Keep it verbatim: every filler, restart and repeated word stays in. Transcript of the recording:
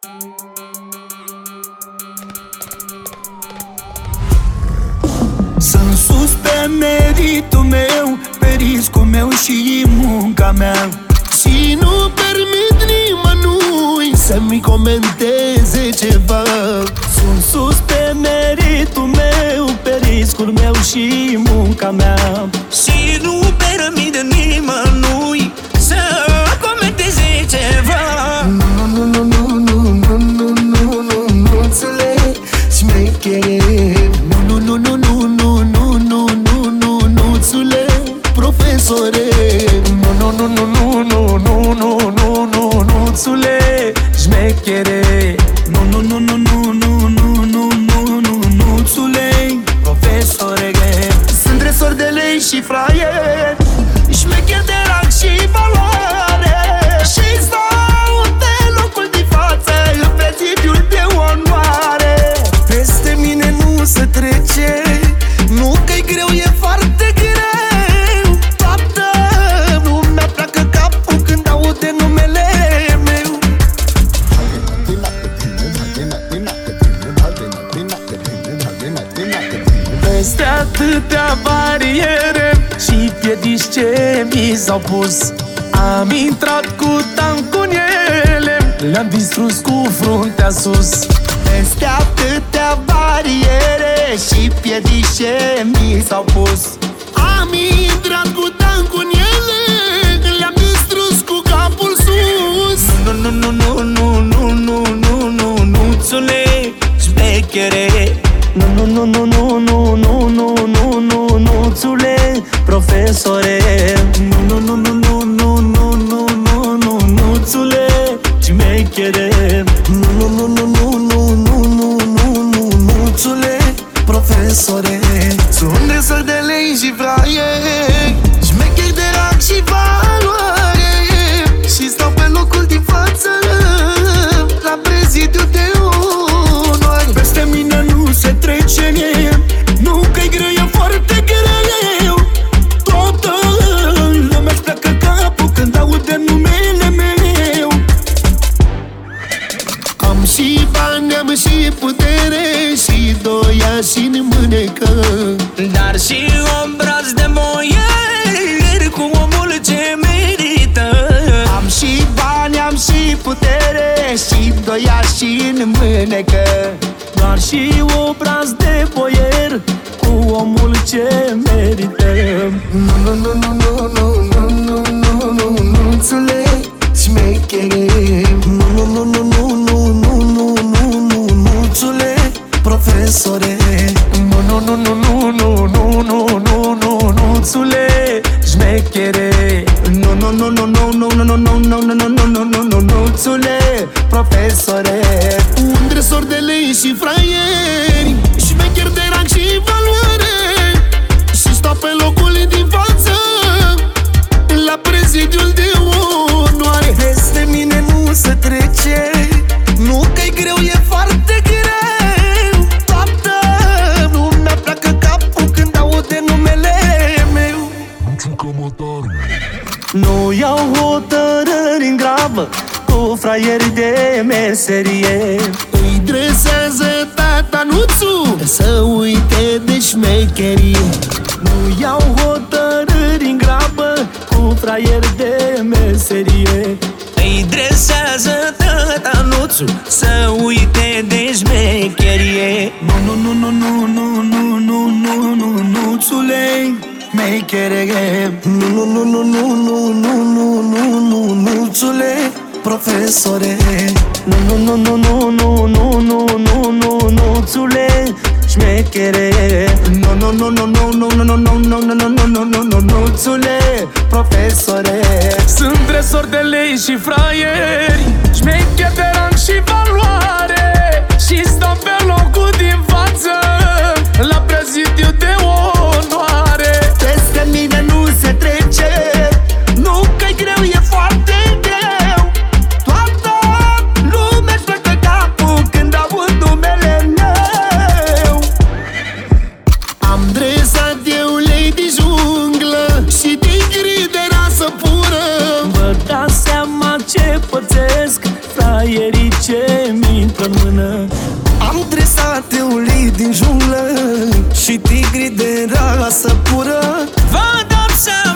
Sunt sus pe meritul meu, pe riscul meu și munca mea, și nu permit nimănui să-mi comenteze ceva. Sunt sus pe meritul meu, pe riscul meu și munca mea, și nu permit nimănui să comenteze ceva. Nu, nu, nu, nu, nu, nu, nu, nu, nu, nu înțeleg șmechere. Nu, nu, nu, nu, nu, nu, nu, nu, nu, nu înțeleg profesore. Nu, nu, nu, nu, nu, nu, nu, nu, nu, nu înțeleg șmechere. Nu, nu, nu, nu, nu, nu, nu, nu, nu, nu, nu înțeleg profesore. Sunt dresor de lei și fraier, șmecher de rang și valoare, și stau pe locul din față, în prezidiul de onoare. Peste mine nu se trece, nu că-i greu, e foarte greu. Toată lumea pleacă capul când aude numele meu. Peste atâtea bariere și piedici ce mi s-au pus, am intrat cu tancul în ele, le-am distrus cu fruntea sus. Peste atâtea bariere și piedici ce mi s-au pus, am intrat cu tancul în ele, le-am distrus cu capul sus. Nu, nu, nu, nu, nu, nu, nu, nu, nu, nu, țule șmechere. Nu, nu, nu, nu, nu, nu, nu, nu, nu, nu, nu, țule profesore. Nu, nu, nu, nu, nu, nu, nu, nu, nu, nu, țule șmechere. Nu, nu, nu, nu, nu, nu, nu, nu, nu, nu, țule profesore. Sunt dresor de lei și fraier, șmecher de rang și valoare, și stau pe locul din față, la prezidiu de onoare. Peste mine nu se trece, nu că-i greu, e foarte greu. Toată lumea-și pleacă capul când aude numele meu. Am și bani, am și putere, și doia și-n mânecă, dar și obraz de boier cu omul ce merită. am și bani, am și putere, și doia și-n mânecă, dar și obraz de boier cu omul ce merită. Nu, nu, nu, nu, nu, nu, nu, nu, nu, nu, nu înțeleg șmechere. Nu, nu, nu, nu, nu, nu, nu, nu, nu, nu, nu înțeleg profesore. Nu, nu, nu, nu, nu, nu, nu, nu, nu, nu, nu înțeleg șmechere. Nu, nu, nu, nu, nu, nu, nu, nu, nu, nu, nu, nu, nu, nu, nu, nu înțeleg profesore. Un dresor de lei și fraieri, șmecher de rang și valoare, și stau pe locul din față, la prezidiul de onoare. Peste mine nu se trece, nu că-i greu, e foarte greu. Toată lumea pleacă capul când aude numele meu. Nu iau hotărâri în grabă cu fraieri de meserie, îi dresează tata Nuțu să uite de șmecherie. Nu iau hotărâri în grabă cu fraieri de meserie, Îi dresează tata Nuțu să uite de șmecherie. Nu, nu, nu, nu, nu, nu, nu, nu, nu, nu, nu, țule șmechere. Nu, nu, nu, nu, nu, nu, nu, nu, nu, nu, nu, țule profesore. Nu, nu, nu, nu, nu, nu, nu, nu, nu, nu, nu, țule șmechere. Nu, nu, nu, nu, nu, nu, nu, nu, nu, nu, nu, nu, nu, nu, nu, nu, țule profesore. Sunt dresor de lei și fraieri, șmecher de rang și valoare, și stau pe locul din față, la prezidiu de onoare. Peste mine nu se trece, nu că-i greu, e foarte greu. Toată lumea-și pleacă capul când aud numele meu. Am dresat eu lei de junglă și tigri de rasă pură, vă dați seama ce pățesc ce-mi intră în mână. Am tresat ulei din junglă și tigri de rasă pură. Vă dați seama